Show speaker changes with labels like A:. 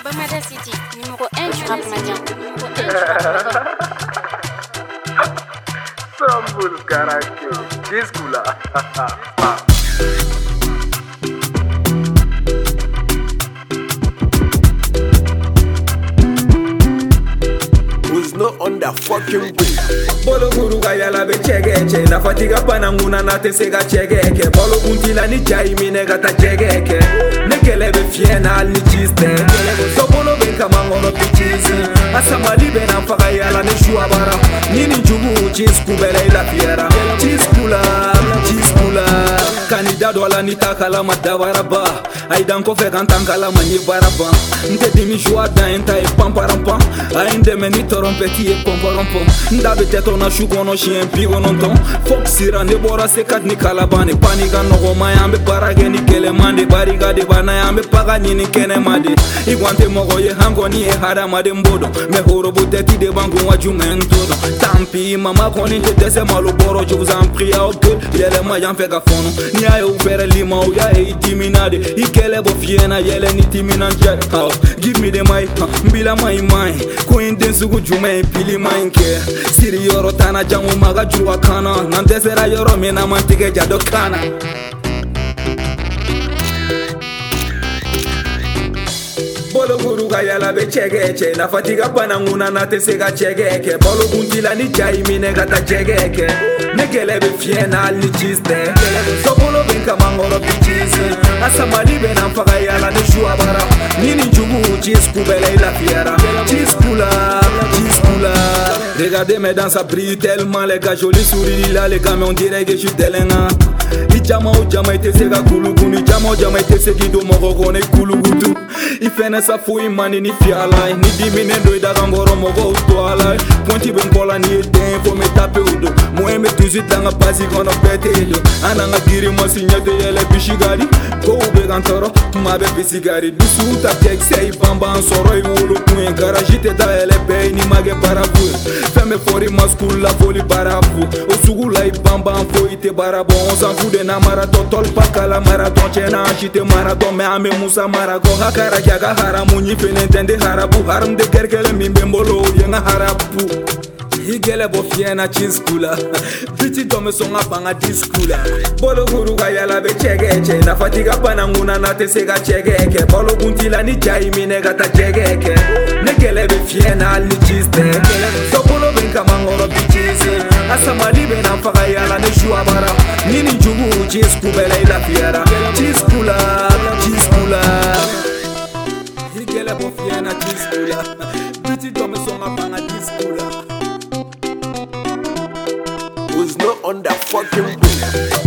A: Bamada City, numéro 1 du rap malien.
B: Sambul Karake, Discula.
C: Who's not on the fucking beat?
D: Bolo guru gaya la be chegeke na fatiga pananguna na te sega chegeke bolo kuntila ni jai mine gata chegeke nekele be fiena al ni chiste so bolo be kama ngono pichizi asamali be na faga yala ne shua bara nini njugu chisku bele la fiera chiskula kanida dola ni takala madawara ba aidan ko fe kan tankala mani baraba nte dimi joa da enta e pamparampa ainde meni trompeti e pomparampa ndabe teto na shugono chien pigo non ton foxira ne bora se kat ni kalabane paniga no go mayambe barage ni kele mande bariga de bana yambe paga ni kene made igwante mogo ye hango ni e hada made mbodo me horo boteti de bango wajuma ntodo tampi mama koni te dese malo boro je vous en prie au gueule yele ma yan fe gafono ni ayo ufere lima o ya e timinade ikele bo fiena yele ni timinanje give me the mic mbila my ko inden sugu jume pili manke siri yoro tana jangu maga juwa kana nandesera yoro mena mantike jado kana bolo guru gaya la be chegeke na fatiga pananguna na te sega chegeke bolo kuntila ni jai mine gata chegeke nekele be fiena al ni chiste so bolo ben kama ngoro pichizi asamali be na faga yala ne shua bara nini njugu chisku bele la fiera chiskula regardez mes danses ça brille tellement les gars jolis sourires là les gars mais on dirait que je suis telenga Ijama o jama ite sega kulugunu Ijama o jama ite segi do mogo kone kulugutu Ifene sa fui mani ni fialai Ni dimine do idaga ngoro mogo uto alai Pointi benkola ni eten fo me tape udo Moe me tuzit langa basi kono pete edo Ananga giri masinyate yele bishigari Go ube gantoro mabe bisigari Dusu uta kek se ibamba ansoro iwulu kuen Garajite da ele bei ni mage barabu Feme fori maskula foli barabu Osugu la ibamba anfo ite barabo On s'en fout de na marathon tol pakala marathon Chena achite marathon me ame musa marago Hakara jaga haramu nyi fenentende harabu Haram de kerkele mimbe mbolo yenga harabu Higele bo fiena chiskula Biti tome songa panga diskula Bolo guru gaya la be chegeke Na fatiga pananguna na te sega chegeke Bolo kuntila ni jai mine gata chegeke Nekele be fiena al ni chiste So bolo ben kama ngoro pichizi Asamali be na faga yala ne shua bara Nini njugu chisku bele la fiera Chiskula Higele bo fiena chiskula Biti tome songa panga diskula
C: Who's not on the fucking beat?